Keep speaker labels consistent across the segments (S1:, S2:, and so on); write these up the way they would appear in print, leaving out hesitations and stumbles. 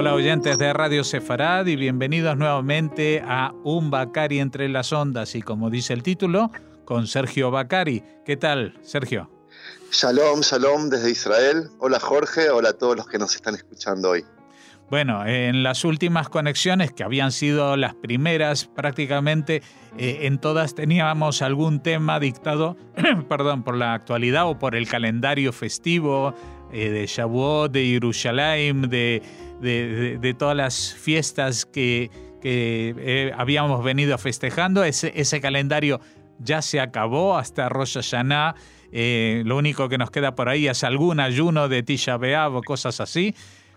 S1: Hola oyentes de Radio Sefarad y bienvenidos nuevamente a Un Bacari entre las ondas y como dice el título, con Sergio Bacari. ¿Qué tal, Sergio?
S2: Shalom, shalom desde Israel. Hola Jorge, hola a todos los que nos están escuchando hoy.
S1: Bueno, en las últimas conexiones, que habían sido las primeras prácticamente, en todas teníamos algún tema dictado perdón, por la actualidad o por el calendario festivo de Shavuot, de Yerushalayim, de todas las fiestas que habíamos venido festejando. Ese calendario ya se acabó hasta Rosh Hashanah. Lo único que nos queda por ahí es algún ayuno de Tisha B'Av o cosas así.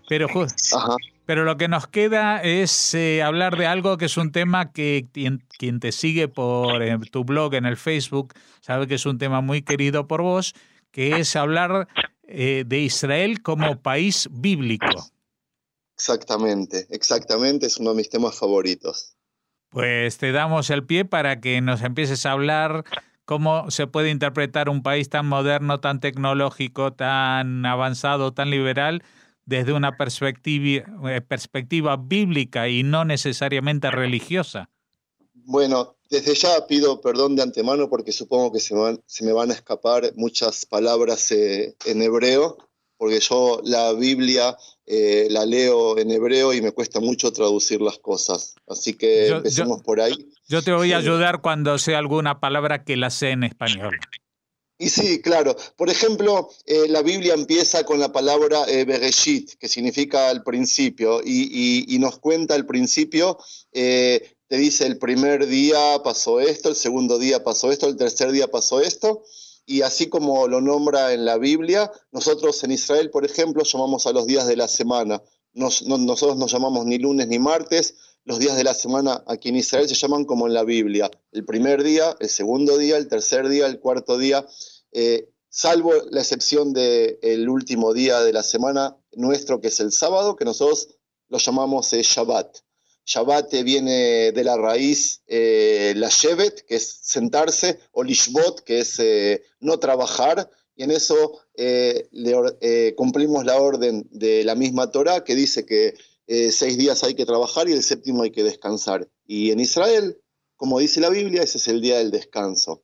S1: Pero lo que nos queda es hablar de algo que es un tema que quien te sigue por tu blog en el Facebook sabe que es un tema muy querido por vos, que es hablar de Israel como país bíblico.
S2: Exactamente, es uno de mis temas favoritos.
S1: Pues te damos el pie para que nos empieces a hablar cómo se puede interpretar un país tan moderno, tan tecnológico, tan avanzado, tan liberal, desde una perspectiva bíblica y no necesariamente religiosa.
S2: Bueno, desde ya pido perdón de antemano porque supongo que se me van a escapar muchas palabras en hebreo, porque yo la Biblia la leo en hebreo y me cuesta mucho traducir las cosas. Así que empecemos por ahí.
S1: Yo te voy a ayudar cuando sea alguna palabra que la sé en español.
S2: Y sí, claro. Por ejemplo, la Biblia empieza con la palabra Bereshit, que significa el principio, y nos cuenta el principio. Te dice el primer día pasó esto, el segundo día pasó esto, el tercer día pasó esto, y así como lo nombra en la Biblia, nosotros en Israel, por ejemplo, llamamos a los días de la semana. Nosotros no llamamos ni lunes ni martes. Los días de la semana aquí en Israel se llaman como en la Biblia. El primer día, el segundo día, el tercer día, el cuarto día, salvo la excepción del último día de la semana nuestro, que es el sábado, que nosotros lo llamamos Shabbat. Shabbat viene de la raíz la shevet, que es sentarse, o lishbot, que es no trabajar, y en eso cumplimos la orden de la misma Torá, que dice que 6 días hay que trabajar y el séptimo hay que descansar. Y en Israel, como dice la Biblia, ese es el día del descanso.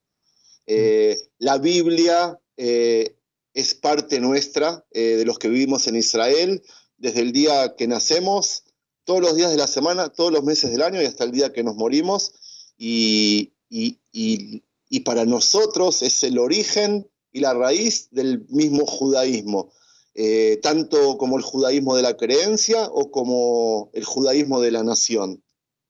S2: La Biblia es parte nuestra, de los que vivimos en Israel, desde el día que nacemos, todos los días de la semana, todos los meses del año y hasta el día que nos morimos. Y para nosotros es el origen y la raíz del mismo judaísmo, tanto como el judaísmo de la creencia o como el judaísmo de la nación.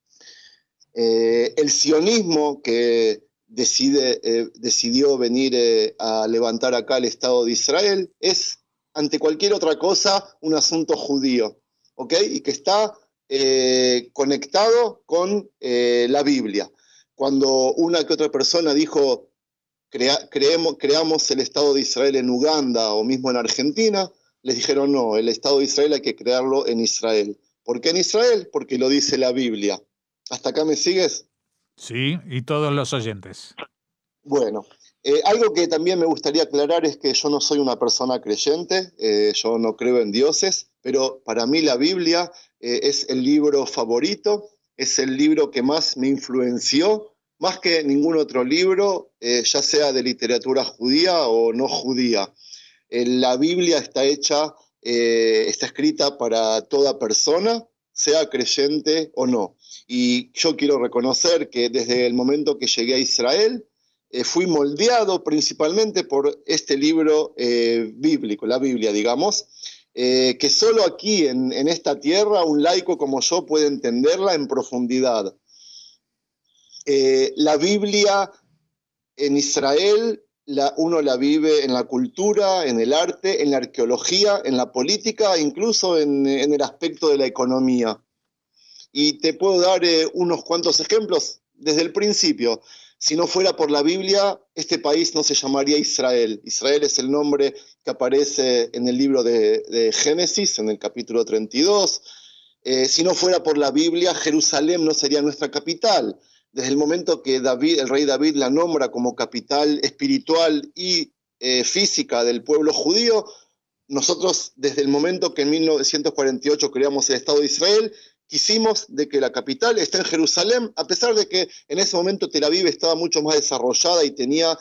S2: El sionismo, que decidió venir a levantar acá el Estado de Israel, es ante cualquier otra cosa un asunto judío, ¿ok? Y que está conectado con la Biblia. Cuando una que otra persona dijo creamos el Estado de Israel en Uganda o mismo en Argentina, les dijeron no, el Estado de Israel hay que crearlo en Israel. ¿Por qué en Israel? Porque lo dice la Biblia. ¿Hasta acá me sigues?
S1: Sí, y todos los oyentes.
S2: Bueno, algo que también me gustaría aclarar es que yo no soy una persona creyente, yo no creo en dioses, pero para mí la Biblia es el libro favorito, es el libro que más me influenció, más que ningún otro libro, ya sea de literatura judía o no judía. La Biblia está escrita para toda persona, sea creyente o no. Y yo quiero reconocer que desde el momento que llegué a Israel, fui moldeado principalmente por este libro bíblico, la Biblia, digamos, que solo aquí en esta tierra un laico como yo puede entenderla en profundidad. La Biblia en Israel uno la vive en la cultura, en el arte, en la arqueología, en la política, incluso en el aspecto de la economía. Y te puedo dar unos cuantos ejemplos desde el principio. Si no fuera por la Biblia, este país no se llamaría Israel. Israel es el nombre que aparece en el libro de Génesis, en el capítulo 32. Si no fuera por la Biblia, Jerusalén no sería nuestra capital. Desde el momento que el rey David la nombra como capital espiritual y física del pueblo judío, nosotros desde el momento que en 1948 creamos el Estado de Israel, quisimos de que la capital esté en Jerusalén, a pesar de que en ese momento Tel Aviv estaba mucho más desarrollada y tenía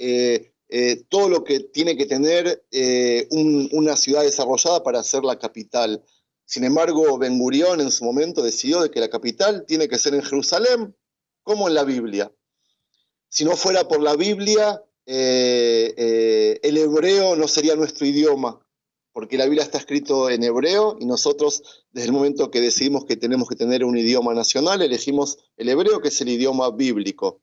S2: todo lo que tiene que tener una ciudad desarrollada para ser la capital. Sin embargo, Ben Gurión en su momento decidió de que la capital tiene que ser en Jerusalén, como en la Biblia. Si no fuera por la Biblia, el hebreo no sería nuestro idioma, porque la Biblia está escrito en hebreo y nosotros, desde el momento que decidimos que tenemos que tener un idioma nacional, elegimos el hebreo, que es el idioma bíblico.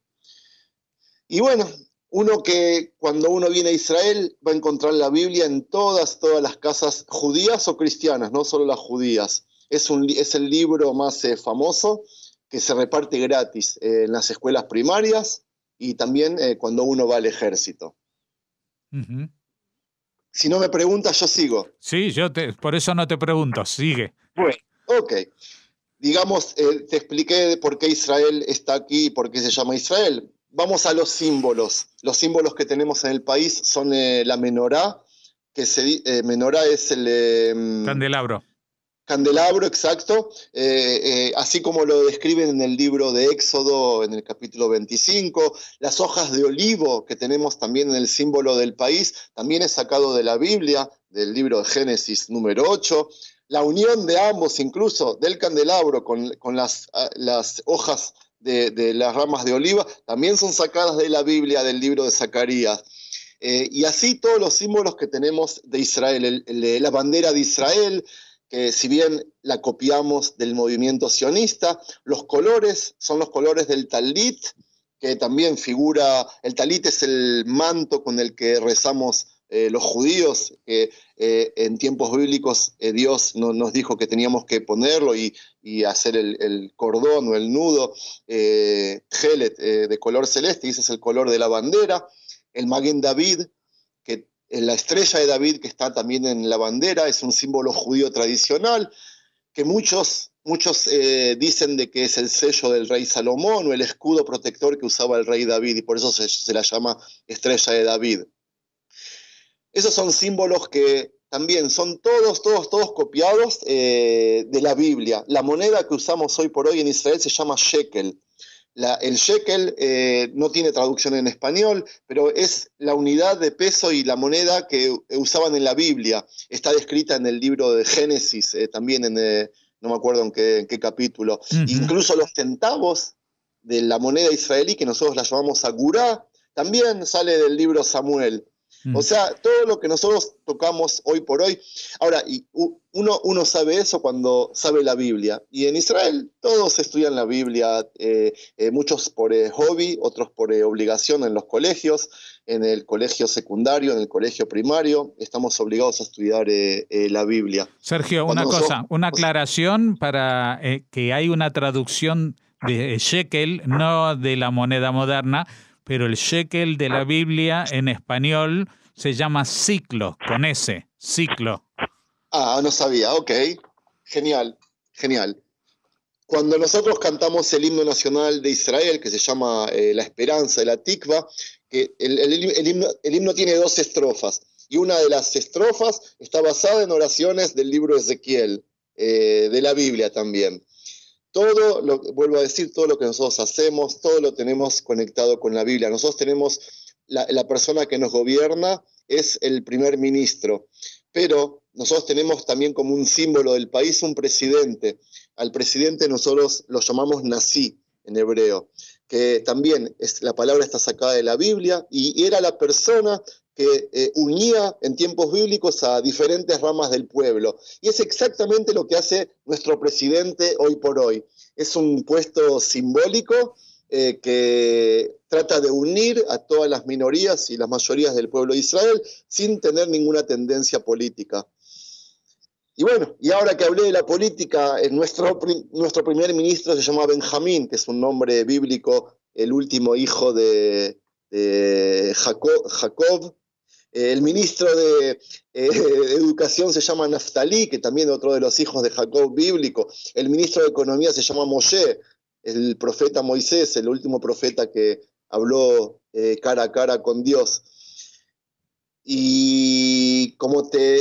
S2: Y bueno, cuando uno viene a Israel va a encontrar la Biblia en todas las casas judías o cristianas, no solo las judías. Es el libro más famoso que se reparte gratis en las escuelas primarias y también cuando uno va al ejército.
S1: Uh-huh.
S2: Si no me preguntas, yo sigo.
S1: Sí, por eso no te pregunto, sigue.
S2: Bueno, ok. Digamos, te expliqué por qué Israel está aquí y por qué se llama Israel. Vamos a los símbolos. Los símbolos que tenemos en el país son la menorá, menorá es el...
S1: candelabro.
S2: Candelabro, exacto, así como lo describen en el libro de Éxodo, en el capítulo 25. Las hojas de olivo que tenemos también en el símbolo del país, también es sacado de la Biblia, del libro de Génesis número 8. La unión de ambos, incluso del candelabro con las hojas de las ramas de oliva, también son sacadas de la Biblia, del libro de Zacarías. Y así todos los símbolos que tenemos de Israel, la bandera de Israel, que si bien la copiamos del movimiento sionista, los colores son los colores del talit, que también figura, el talit es el manto con el que rezamos los judíos, que en tiempos bíblicos Dios nos dijo que teníamos que ponerlo y hacer el cordón o el nudo, gelet, de color celeste, y ese es el color de la bandera. El Maguen David, que la estrella de David que está también en la bandera, es un símbolo judío tradicional, que muchos dicen de que es el sello del rey Salomón o el escudo protector que usaba el rey David, y por eso se la llama estrella de David. Esos son símbolos que también son todos copiados de la Biblia. La moneda que usamos hoy por hoy en Israel se llama shekel. El shekel no tiene traducción en español, pero es la unidad de peso y la moneda que usaban en la Biblia. Está descrita en el libro de Génesis, también no me acuerdo en qué capítulo. Uh-huh. Incluso los centavos de la moneda israelí, que nosotros la llamamos agurá, también sale del libro Samuel. O sea, todo lo que nosotros tocamos hoy por hoy. Ahora, uno sabe eso cuando sabe la Biblia. Y en Israel todos estudian la Biblia, muchos por hobby, otros por obligación en los colegios, en el colegio secundario, en el colegio primario. Estamos obligados a estudiar la Biblia.
S1: Sergio, una aclaración para que hay una traducción de shekel, no de la moneda moderna, pero el shekel de la Biblia en español se llama ciclo, con S, ciclo.
S2: Ah, no sabía, ok. Genial. Cuando nosotros cantamos el himno nacional de Israel, que se llama La Esperanza de la Tikva, que el himno tiene 2 estrofas, y una de las estrofas está basada en oraciones del libro de Ezequiel, de la Biblia también. Vuelvo a decir, todo lo que nosotros hacemos, todo lo tenemos conectado con la Biblia. Nosotros tenemos, la persona que nos gobierna es el primer ministro, pero nosotros tenemos también como un símbolo del país un presidente. Al presidente nosotros lo llamamos Nasi en hebreo, que también la palabra está sacada de la Biblia y era la persona que unía en tiempos bíblicos a diferentes ramas del pueblo. Y es exactamente lo que hace nuestro presidente hoy por hoy. Es un puesto simbólico que trata de unir a todas las minorías y las mayorías del pueblo de Israel sin tener ninguna tendencia política. Y bueno, y ahora que hablé de la política, nuestro primer ministro se llama Benjamín, que es un nombre bíblico, el último hijo de Jacob. El ministro de Educación se llama Naftalí, que también es otro de los hijos de Jacob bíblico. El ministro de Economía se llama Moshe, el profeta Moisés, el último profeta que habló cara a cara con Dios. Y como te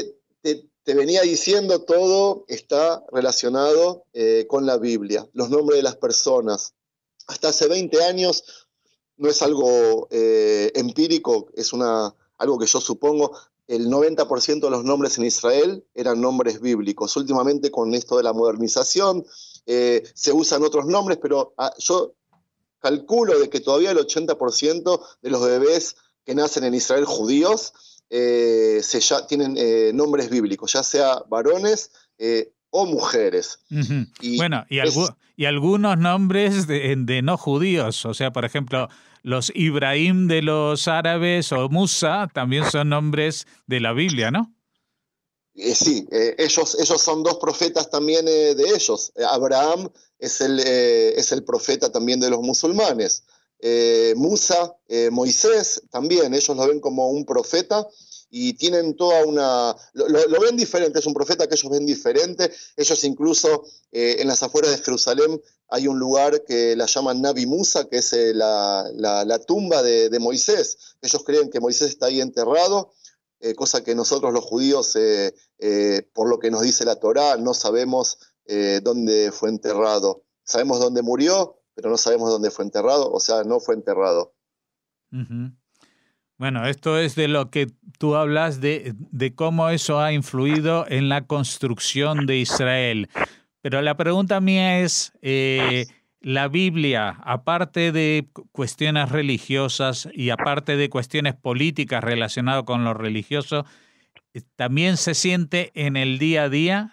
S2: te venía diciendo, todo está relacionado con la Biblia, los nombres de las personas. Hasta hace 20 años no es algo empírico, es algo que yo supongo. El 90% de los nombres en Israel eran nombres bíblicos. Últimamente, con esto de la modernización, se usan otros nombres, pero yo calculo de que todavía el 80% de los bebés que nacen en Israel judíos ya tienen nombres bíblicos, ya sea varones o mujeres.
S1: Uh-huh. Bueno, y algunos nombres de no judíos, o sea, por ejemplo, los Ibrahim de los árabes o Musa también son nombres de la Biblia, ¿no?
S2: Sí, ellos son dos profetas también de ellos. Abraham es el profeta también de los musulmanes. Musa, Moisés también, ellos lo ven como un profeta y tienen toda lo ven diferente, es un profeta que ellos ven diferente. Ellos incluso en las afueras de Jerusalén hay un lugar que la llaman Nabi Musa, que es la tumba de Moisés. Ellos creen que Moisés está ahí enterrado, cosa que nosotros los judíos, por lo que nos dice la Torá, no sabemos dónde fue enterrado. Sabemos dónde murió, pero no sabemos dónde fue enterrado, o sea, no fue enterrado.
S1: Uh-huh. Bueno, esto es de lo que tú hablas de cómo eso ha influido en la construcción de Israel. Pero la pregunta mía es, la Biblia, aparte de cuestiones religiosas y aparte de cuestiones políticas relacionadas con lo religioso, ¿también se siente en el día a día?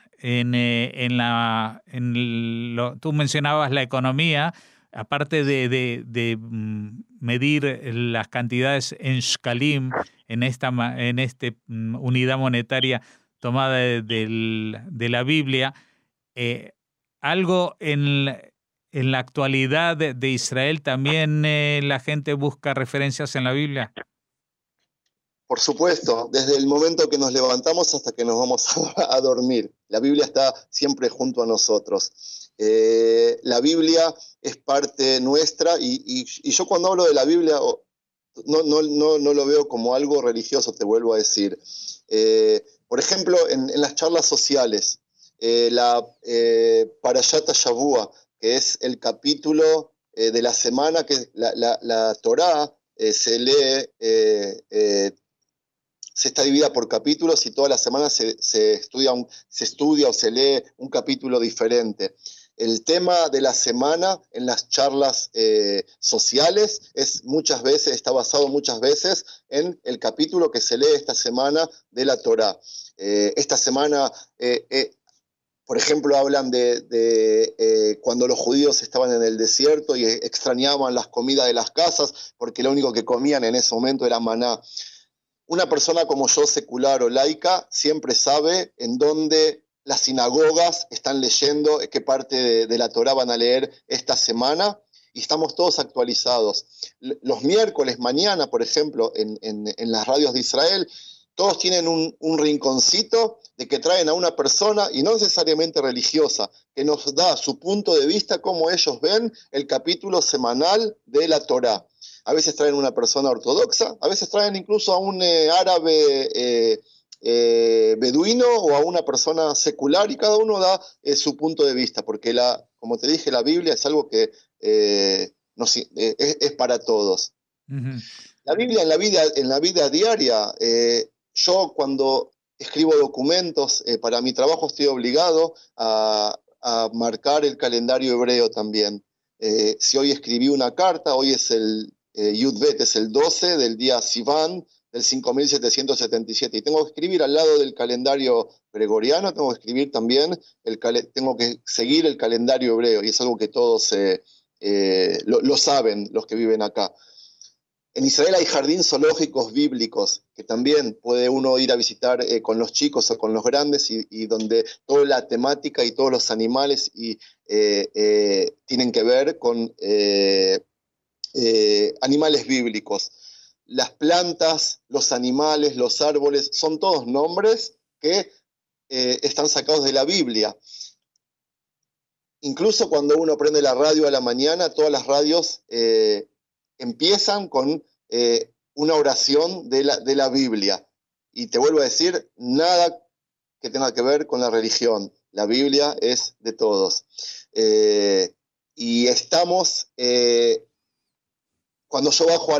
S1: Tú mencionabas la economía, aparte de medir las cantidades en shkalim, en esta unidad monetaria tomada de la Biblia, algo en la actualidad de Israel también la gente busca referencias en la Biblia.
S2: Por supuesto, desde el momento que nos levantamos hasta que nos vamos a dormir. La Biblia está siempre junto a nosotros. La Biblia es parte nuestra y yo cuando hablo de la Biblia no lo veo como algo religioso, te vuelvo a decir. Por ejemplo, en las charlas sociales, la Parashat Shavua, que es el capítulo de la semana, que la Torá se lee, se está dividida por capítulos y todas las semanas se estudia o se lee un capítulo diferente. El tema de la semana en las charlas sociales está basado muchas veces en el capítulo que se lee esta semana de la Torá. Esta semana, por ejemplo, hablan de cuando los judíos estaban en el desierto y extrañaban las comidas de las casas porque lo único que comían en ese momento era maná. Una persona como yo, secular o laica, siempre sabe en dónde las sinagogas están leyendo, qué parte de la Torá van a leer esta semana, y estamos todos actualizados. Los miércoles, mañana, por ejemplo, en las radios de Israel, todos tienen un rinconcito de que traen a una persona, y no necesariamente religiosa, que nos da su punto de vista, cómo ellos ven el capítulo semanal de la Torá. A veces traen una persona ortodoxa, a veces traen incluso a un árabe beduino o a una persona secular, y cada uno da su punto de vista, porque como te dije, la Biblia es algo que es para todos. Uh-huh. La Biblia en la vida diaria, yo cuando escribo documentos para mi trabajo estoy obligado a marcar el calendario hebreo también. Si hoy escribí una carta, hoy es el Yud Bet, es el 12 del día Sivan del 5777, y tengo que escribir al lado del calendario gregoriano, tengo que escribir también, tengo que seguir el calendario hebreo, y es algo que todos lo saben los que viven acá. En Israel hay jardines zoológicos bíblicos que también puede uno ir a visitar con los chicos o con los grandes, y donde toda la temática y todos los animales tienen que ver con animales bíblicos. Las plantas, los animales, los árboles, son todos nombres que están sacados de la Biblia. Incluso cuando uno prende la radio a la mañana, todas las radios empiezan con una oración de la Biblia. Y te vuelvo a decir, nada que tenga que ver con la religión. La Biblia es de todos. Y estamos, cuando yo bajo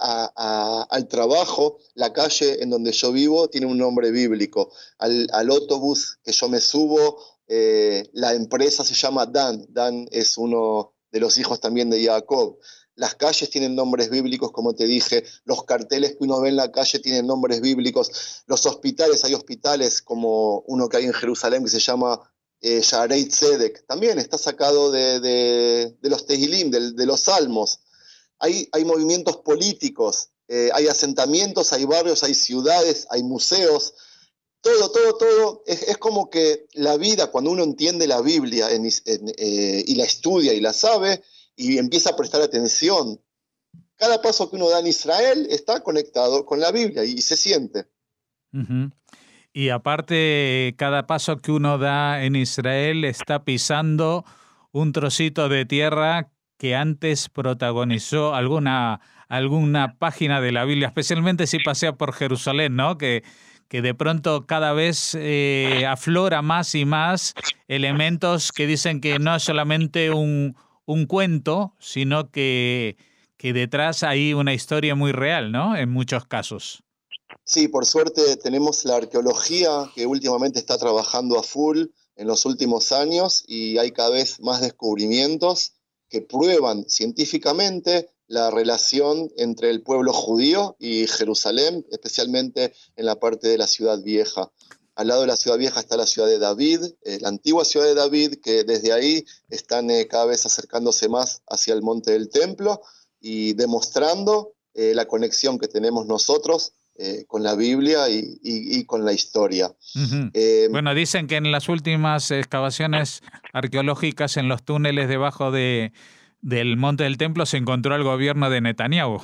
S2: al trabajo, la calle en donde yo vivo tiene un nombre bíblico. Al autobús que yo me subo, la empresa se llama Dan. Dan es uno de los hijos también de Jacob. Las calles tienen nombres bíblicos, como te dije. Los carteles que uno ve en la calle tienen nombres bíblicos. Los hospitales, hay hospitales como uno que hay en Jerusalén que se llama Shaarei Tzedek. También está sacado de los Tehilim, de los Salmos. Hay movimientos políticos, hay asentamientos, hay barrios, hay ciudades, hay museos. Todo. Es como que la vida, cuando uno entiende la Biblia y la estudia y la sabe, y empieza a prestar atención, cada paso que uno da en Israel está conectado con la Biblia y se siente.
S1: Uh-huh. Y aparte, cada paso que uno da en Israel está pisando un trocito de tierra que antes protagonizó alguna página de la Biblia, especialmente si pasea por Jerusalén, ¿no? Que de pronto cada vez aflora más y más elementos que dicen que no es solamente un cuento, sino que detrás hay una historia muy real, ¿no? En muchos casos.
S2: Sí, por suerte tenemos la arqueología que últimamente está trabajando a full en los últimos años y hay cada vez más descubrimientos que prueban científicamente la relación entre el pueblo judío y Jerusalén, especialmente en la parte de la Ciudad Vieja. Al lado de la Ciudad Vieja está la ciudad de David, la antigua ciudad de David, que desde ahí están cada vez acercándose más hacia el monte del templo y demostrando la conexión que tenemos nosotros con la Biblia y con la historia.
S1: Uh-huh. Bueno, dicen que en las últimas excavaciones arqueológicas en los túneles debajo del monte del templo se encontró el gobierno de Netanyahu.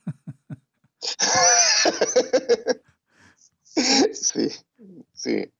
S2: Sí. Sí.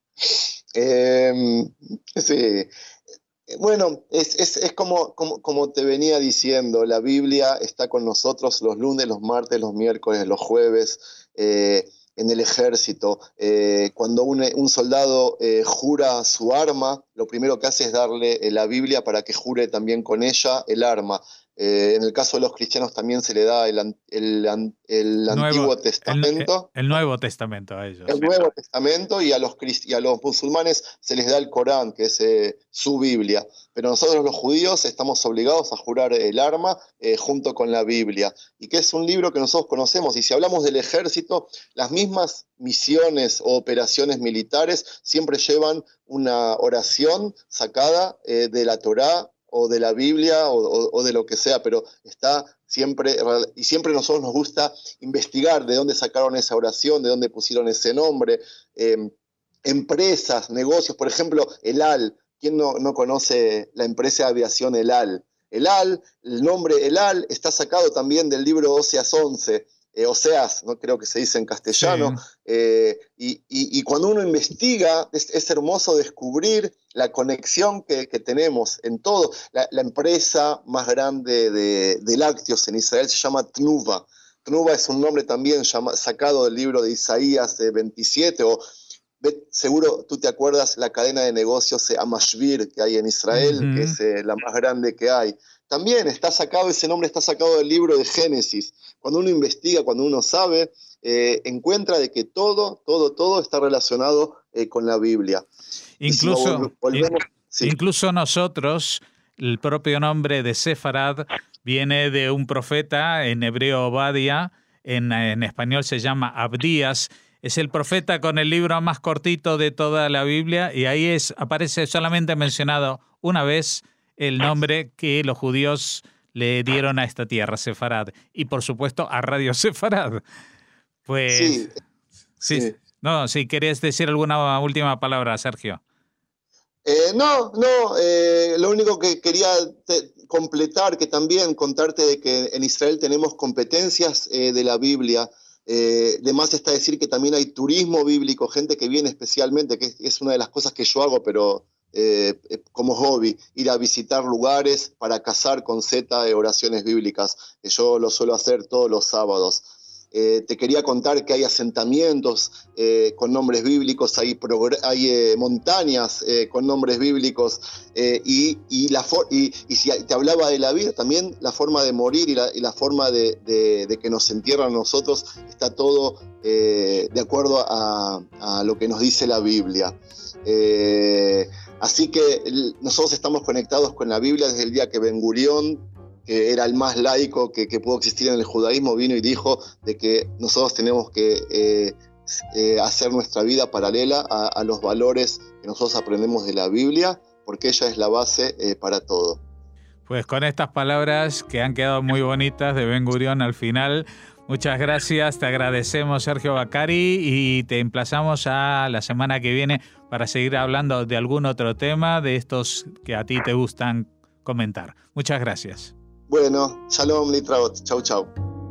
S2: Sí. Bueno, es como te venía diciendo, la Biblia está con nosotros los lunes, los martes, los miércoles, los jueves, en el ejército. Cuando un soldado jura su arma, lo primero que hace es darle la Biblia para que jure también con ella el arma. En el caso de los cristianos también se le da el Antiguo Testamento.
S1: El Nuevo Testamento a ellos.
S2: El Nuevo Testamento y a los musulmanes se les da el Corán, que es su Biblia. Pero nosotros los judíos estamos obligados a jurar el arma junto con la Biblia. Y que es un libro que nosotros conocemos. Y si hablamos del ejército, las mismas misiones o operaciones militares siempre llevan una oración sacada de la Torá o de la Biblia o de lo que sea, pero está siempre, y siempre a nosotros nos gusta investigar de dónde sacaron esa oración, de dónde pusieron ese nombre, empresas, negocios, por ejemplo, El Al. ¿Quién no conoce la empresa de aviación El Al? El Al, el nombre El Al está sacado también del libro Oseas 11, Oseas, ¿no? Creo que se dice en castellano, sí. Y cuando uno investiga, es hermoso descubrir la conexión que tenemos en todo. La empresa más grande de lácteos en Israel se llama Tnuva. Tnuva es un nombre también sacado del libro de Isaías 27, seguro tú te acuerdas la cadena de negocios Amashvir que hay en Israel, uh-huh, que es la más grande que hay. También ese nombre está sacado del libro de Génesis. Cuando uno investiga, cuando uno sabe, encuentra de que todo está relacionado con la Biblia.
S1: Incluso nosotros, el propio nombre de Sefarad viene de un profeta, en hebreo Obadia, en español se llama Abdías. Es el profeta con el libro más cortito de toda la Biblia y ahí aparece solamente mencionado una vez el nombre que los judíos le dieron a esta tierra, Sefarad, y por supuesto a Radio Sefarad. Pues sí. No, si querés decir alguna última palabra, Sergio.
S2: Lo único que quería completar, que también contarte de que en Israel tenemos competencias de la Biblia. De más está decir que también hay turismo bíblico, gente que viene especialmente, que es una de las cosas que yo hago, pero como hobby, ir a visitar lugares para cazar con oraciones bíblicas. Yo lo suelo hacer todos los sábados. te quería contar que hay asentamientos con nombres bíblicos, hay montañas con nombres bíblicos, y si te hablaba de la vida, también la forma de morir y la forma de que nos entierran a nosotros, está todo de acuerdo a lo que nos dice la Biblia. Así que nosotros estamos conectados con la Biblia desde el día que Ben Gurión, que era el más laico que pudo existir en el judaísmo, vino y dijo de que nosotros tenemos que hacer nuestra vida paralela a los valores que nosotros aprendemos de la Biblia, porque ella es la base para todo.
S1: Pues con estas palabras que han quedado muy bonitas de Ben Gurión al final, muchas gracias, te agradecemos, Sergio Baccari, y te emplazamos a la semana que viene para seguir hablando de algún otro tema de estos que a ti te gustan comentar. Muchas gracias.
S2: Bueno, shalom, litraot, chau chau.